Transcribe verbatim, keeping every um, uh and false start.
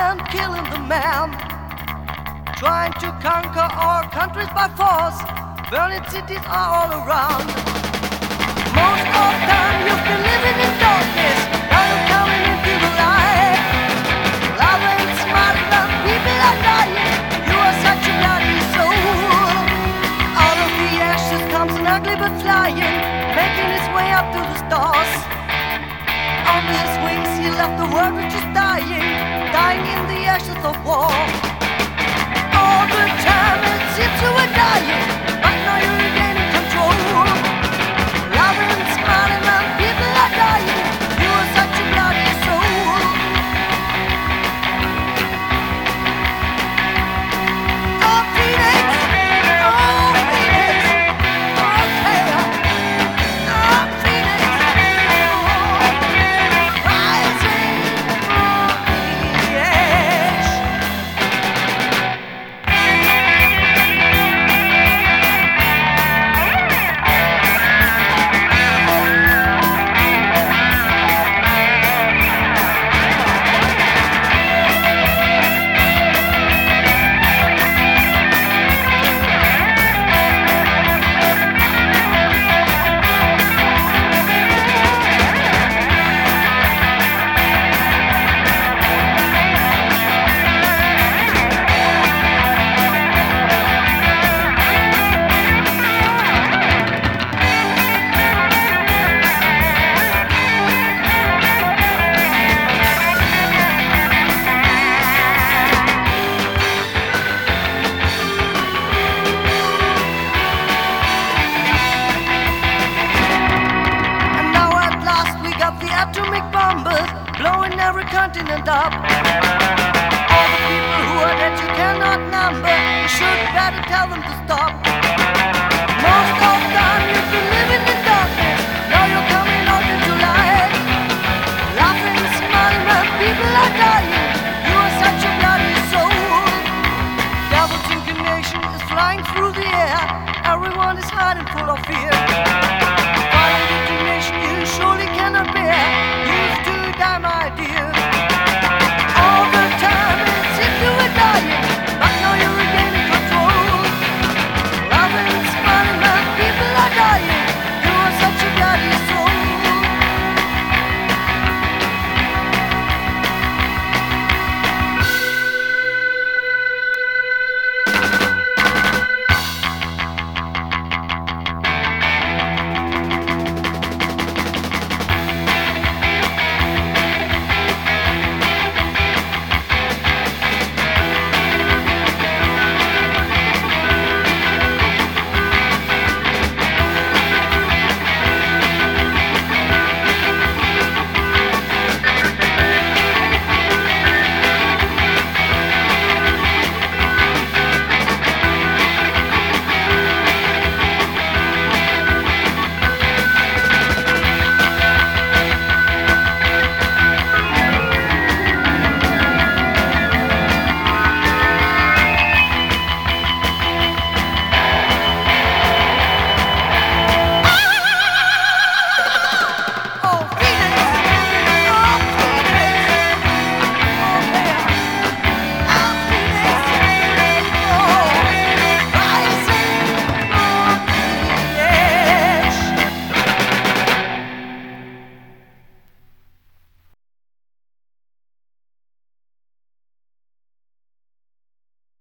and killing the man, trying to conquer our countries by force. Burning cities are all around. Most of the time you've been living in darkness, now you're coming into the light. Love ain't smart enough, people are dying. You are such a bloody soul. Out of the ashes comes an ugly bird flying, making its way up to the stars. On his wings he left the world which is dying, dying in the ashes of war. All the time it seems you were dying, but now you're regaining control. Love and smiling and people are dying. You are such a bloody soul. Oh Phoenix, oh Phoenix, okay. Oh Phoenix, oh, rising from the edge. Atomic bombers blowing every continent up. All the people who are dead you cannot number. You should better tell them to stop. Most of the time you've been living in darkness, now you're coming out into light. Laughing, smiling, and people are dying. You are such a bloody soul. Devil's indignation is flying through the air. Everyone is hiding full of fear.